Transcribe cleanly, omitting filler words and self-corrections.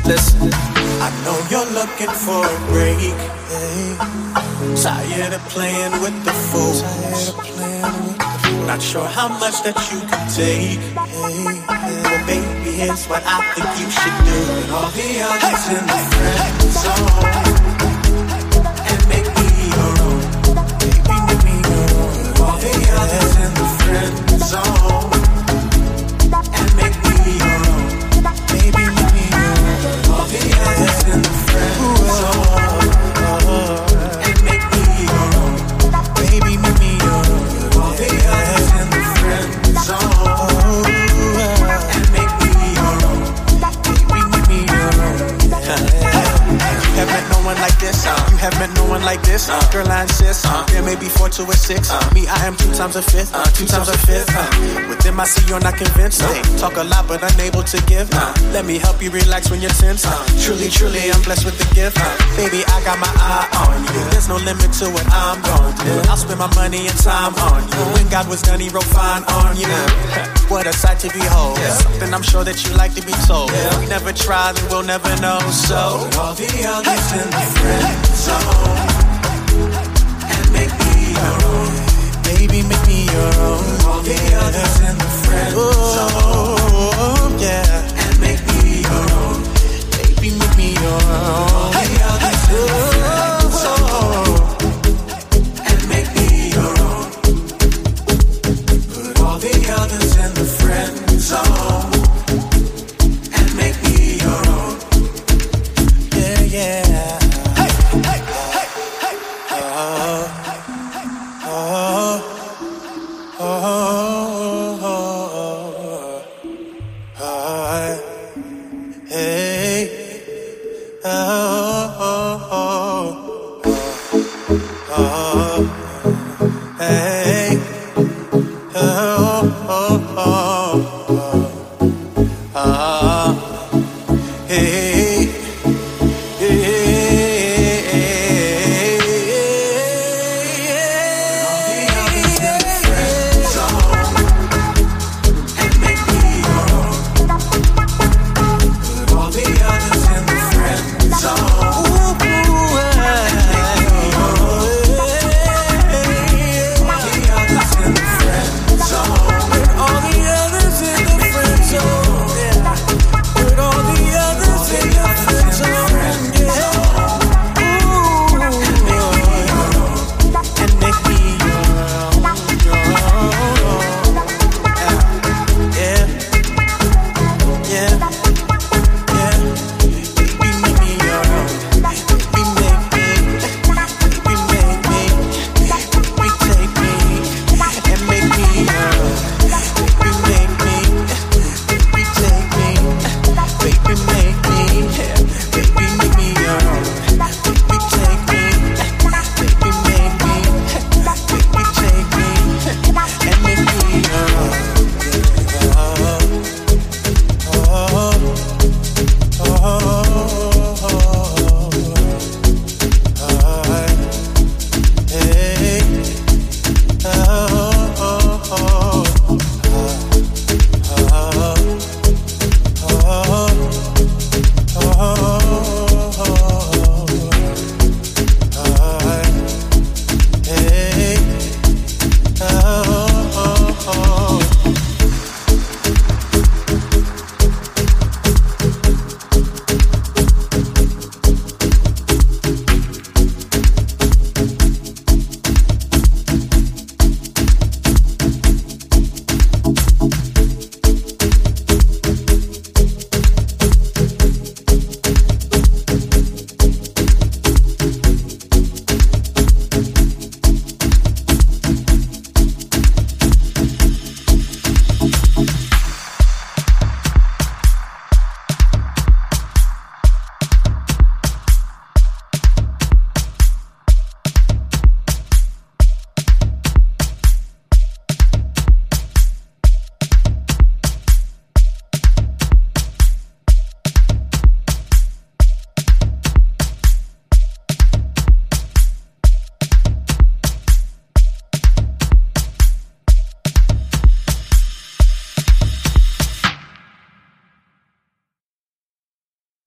Listen. I know you're looking for a break. Hey. Tired of playing with the fools. Not sure how much that you can take. Hey. Well, baby, here's what I think you should do. And all the others in the friend zone. And make me your own. Baby, make me your own. All the others in the friend zone. And make me your own. Baby, make me your own. All the others in the friend zone. And make me your own. Baby, make me your own. All the others in the friend zone. And make me your own. Baby, make me your own. You have met no one like this. You have met no one like this. Girl, I insist. There may be 4 to a 6. Me, I am 2 times a fifth. 2 times a fifth. With them, I see you're not convinced. They talk a lot, but unable to give. Let me help you relax when you're tense. Truly, truly, I'm blessed with the gift. Baby, I got my eye on you. There's no limit to what I'm gonna do. I'll spend my money and time on you. When God was done, he wrote fine on you. What a sight to behold. Something I'm sure that you like to be told. We never try, then we'll never know. So all the others in the friend zone. And make me your own. Baby, make me your own. All the others in the friend zone. Yeah. And make me your own. Baby, make me your own. All the others in the friend zone. And make me your own. Put all the others in the friend zone. And make me your own. Yeah, yeah. Hey, hey, hey, hey, hey. Hey.